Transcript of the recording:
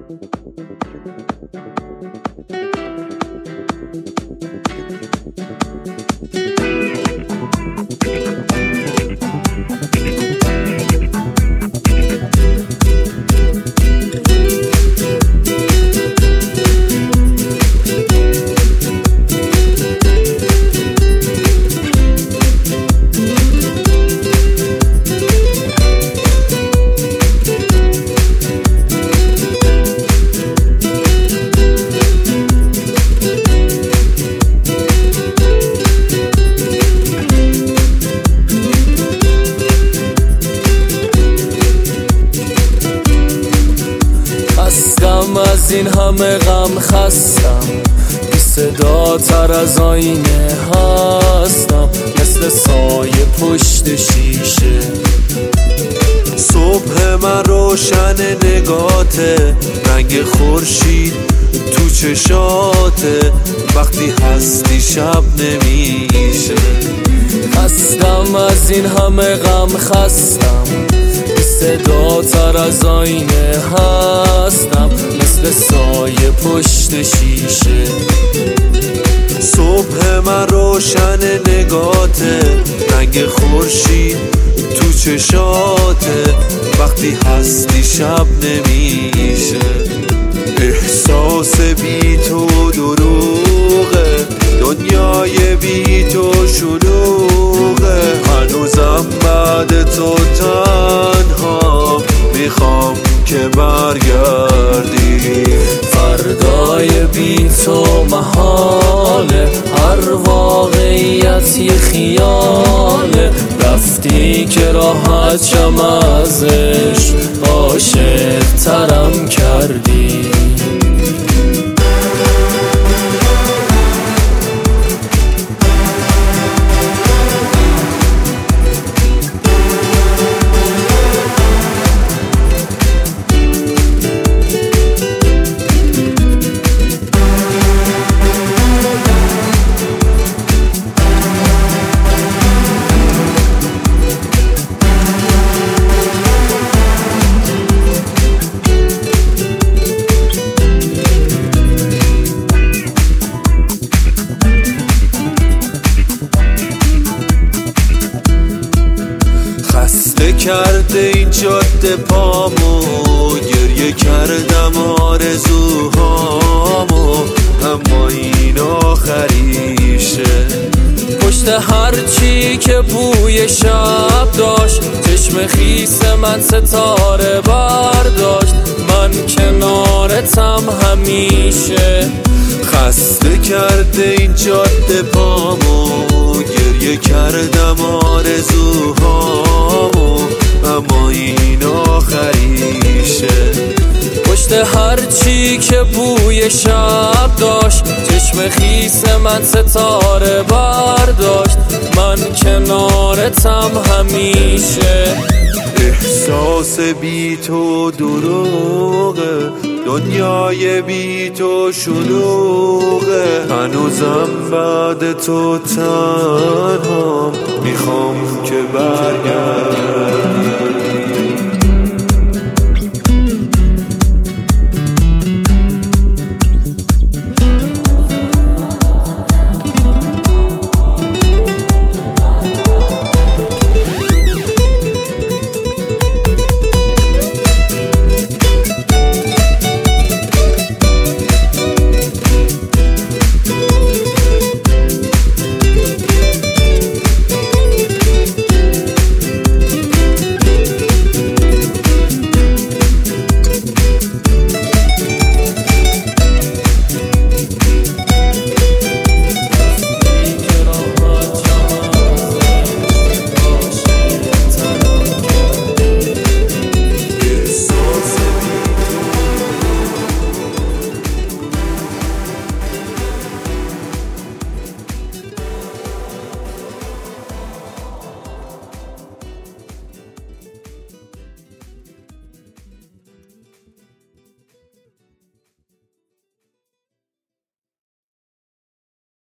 از این همه غم خستم، بی صدا تر از آینه هستم، مثل سایه پشت شیشه. صبح من روشن نگاته، رنگ خورشید تو چشاته، وقتی هستی شب نمیشه. خستم از این همه غم خستم، بی صدا تر از آینه هستم، مثل سایه پشت شیشه. صبح من روشن نگاته، رنگ خورشید تو چشاته، وقتی هستی شب نمیشه. احساس بی تو دروغه، دنیای بی تو شلوغه، هنوزم بعد تو تنها، میخوام که برگردی. فردای بی تو محاله، هر واقعیت یه خیاله، رفتی که راحت شم ازش، عاشق ترم کردی. خسته کرده این جاده پامو، گریه کردم آرزوهامو، اما این آخریشه. پشت هرچی که بوی شب داشت، چشم خیس من ستاره برداشت، من کنارتم همیشه. خسته کرده این جاده پامو، گریه کردم آرزوهامو، اما این آخریشه. پشت هرچی که بوی شب داشت، چشم خیس من ستاره برداشت، من کنارتم همیشه. احساس بی تو دروغه، دنیای بی تو شلوغه، هنوزم بعد تو تنها، میخوام که برگردی.